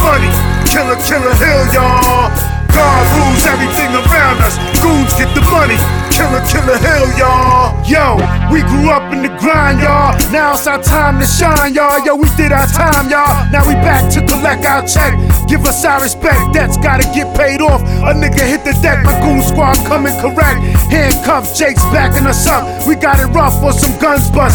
money. Killer, killer hill, y'all. God rules everything around us. Goons get the money. Killer, killer hill, y'all. Yo, we grew up in the grind, y'all. Now it's our time to shine, y'all. Yo, we did our time, y'all. Now we back to collect our check. Give us our respect, debts gotta get paid off. A nigga hit the deck, my goon squad coming correct. Handcuffs, Jake's backing us up. We got it rough for some guns bust.